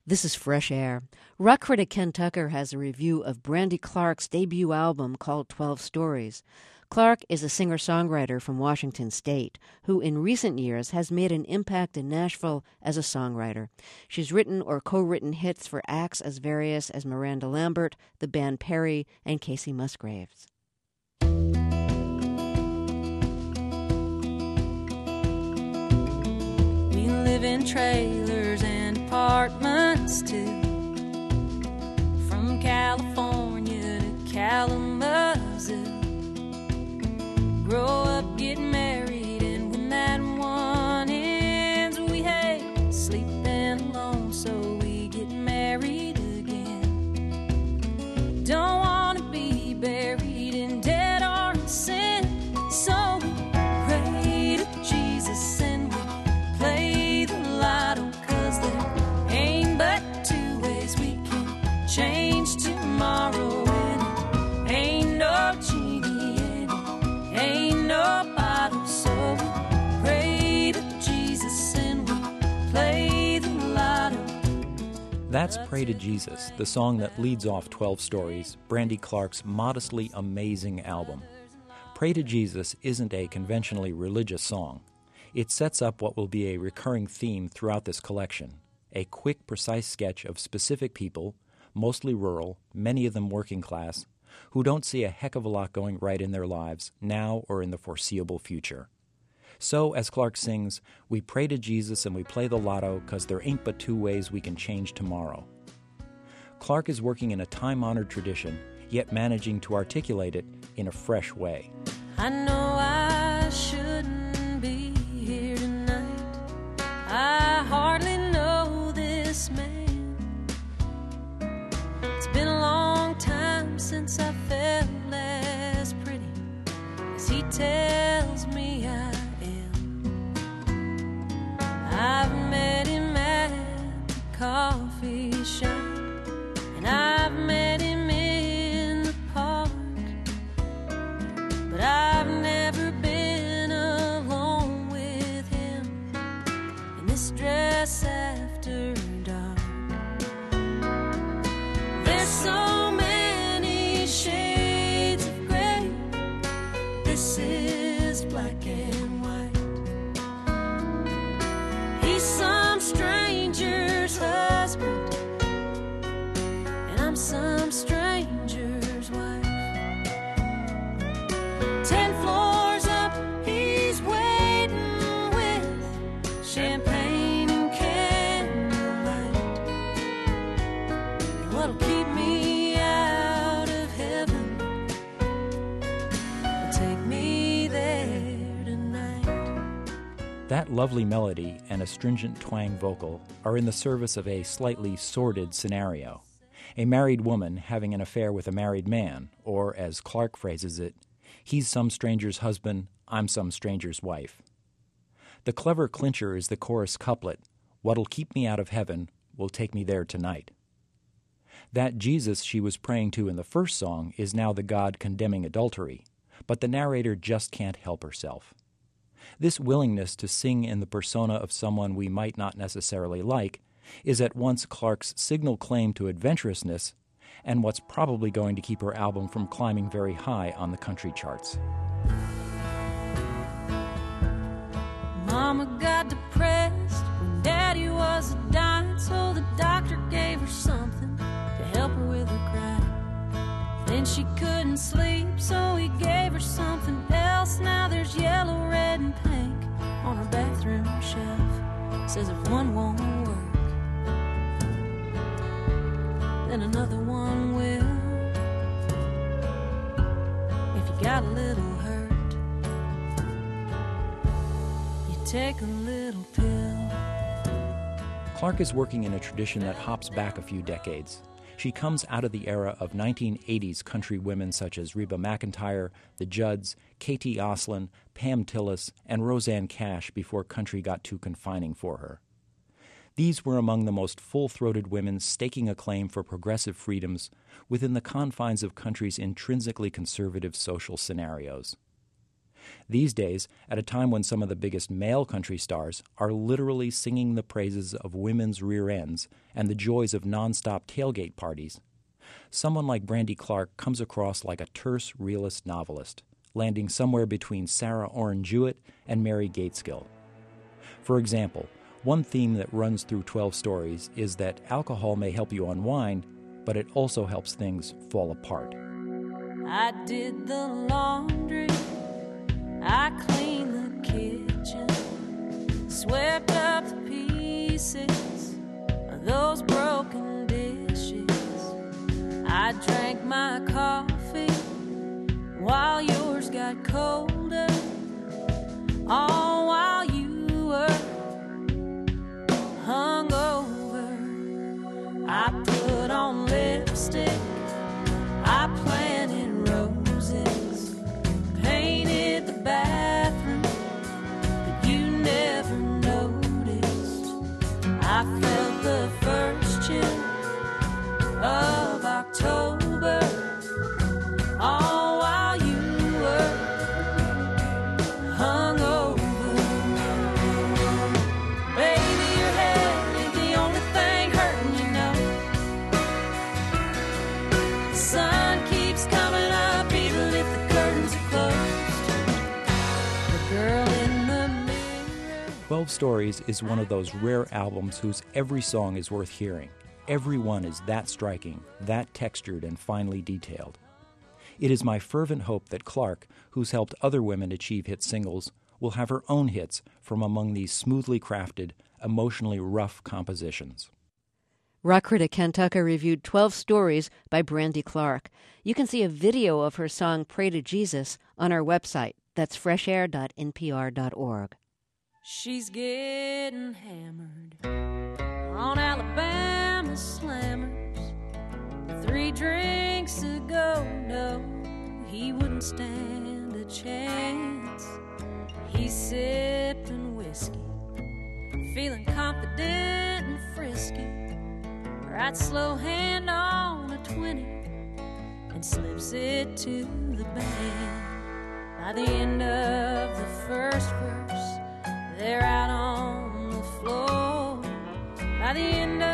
This is Fresh Air. Rock critic Ken Tucker has a review of Brandy Clark's debut album called 12 Stories. Clark is a singer-songwriter from Washington State who in recent years has made an impact in Nashville as a songwriter. She's written or co-written hits for acts as various as Miranda Lambert, the band Perry, and Casey Musgraves. We live in trailers and apartments too, from California to Kalamazoo. Grow up, get married, and when that one ends, we hate sleeping alone, so we get married again. Don't want to be buried in debt or in sin, so we pray to Jesus and we play the lotto, 'cause there ain't but two ways we can change tomorrow, and it ain't no genie and it ain't no bottle, so we pray to Jesus and we play the lotto. That's Pray to Jesus, the song that leads off 12 Stories, Brandy Clark's modestly amazing album. Pray to Jesus isn't a conventionally religious song. It sets up what will be a recurring theme throughout this collection, a quick, precise sketch of specific people, mostly rural, many of them working class, who don't see a heck of a lot going right in their lives, now or in the foreseeable future. So, as Clark sings, we pray to Jesus and we play the lotto 'cause there ain't but two ways we can change tomorrow. Clark is working in a time-honored tradition, yet managing to articulate it in a fresh way. I know I shouldn't be here tonight. I hardly know this man. It's been a long time since I felt as pretty as he tells me I am. I've met him at the coffee shop, and I've met him in the park, but I've never been alone with him in this dress after dark. There's so many shades of gray. This is black and white. He's some stranger's husband, and I'm some stranger's wife. 10 floors up, he's waiting with champagne and candlelight. What'll keep me out of heaven will take me there tonight. That lovely melody and astringent twang vocal are in the service of a slightly sordid scenario. A married woman having an affair with a married man, or as Clark phrases it, he's some stranger's husband, I'm some stranger's wife. The clever clincher is the chorus couplet, what'll keep me out of heaven will take me there tonight. That Jesus she was praying to in the first song is now the God condemning adultery, but the narrator just can't help herself. This willingness to sing in the persona of someone we might not necessarily like is at once Clark's signal claim to adventurousness and what's probably going to keep her album from climbing very high on the country charts. Mama got depressed when Daddy was dying, so the doctor gave her something to help her with her cry. Then she couldn't sleep, so he gave her something else. Now there's yellow, red, and pink on her bathroom shelf. Says if one won't work, then another one will. If you got a little hurt, you take a little pill. Clark is working in a tradition that hops back a few decades. She comes out of the era of 1980s country women such as Reba McEntire, the Judds, Katie Oslin, Pam Tillis, and Rosanne Cash before country got too confining for her. These were among the most full-throated women staking a claim for progressive freedoms within the confines of country's intrinsically conservative social scenarios. These days, at a time when some of the biggest male country stars are literally singing the praises of women's rear ends and the joys of nonstop tailgate parties, someone like Brandi Clark comes across like a terse realist novelist, landing somewhere between Sarah Orne Jewett and Mary Gaitskill. For example, one theme that runs through 12 Stories is that alcohol may help you unwind, but it also helps things fall apart. I did the laundry, I cleaned the kitchen, swept up the pieces of those broken dishes. I drank my coffee while yours got colder, all while you were hungover. I put on lipstick, I planted roses, painted the bathroom, but you never noticed. I felt the first chill of October, all while you were hungover. Baby, your head ain't the only thing hurting, you know. The sun keeps coming up even if the curtains are closed. The girl in the mirror. 12 Stories is one of those rare albums whose every song is worth hearing. Every one is that striking, that textured and finely detailed. It is my fervent hope that Clark, who's helped other women achieve hit singles, will have her own hits from among these smoothly crafted, emotionally rough compositions. Rock critic Ken Tucker reviewed 12 Stories by Brandi Clark. You can see a video of her song Pray to Jesus on our website. That's freshair.npr.org. She's getting hammered on Alabama slammers. 3 drinks ago, no, he wouldn't stand a chance. He's sipping whiskey, feeling confident and frisky. Right slow hand on a 20 and slips it to the band. By the end of the first verse, they're out on the floor. By the end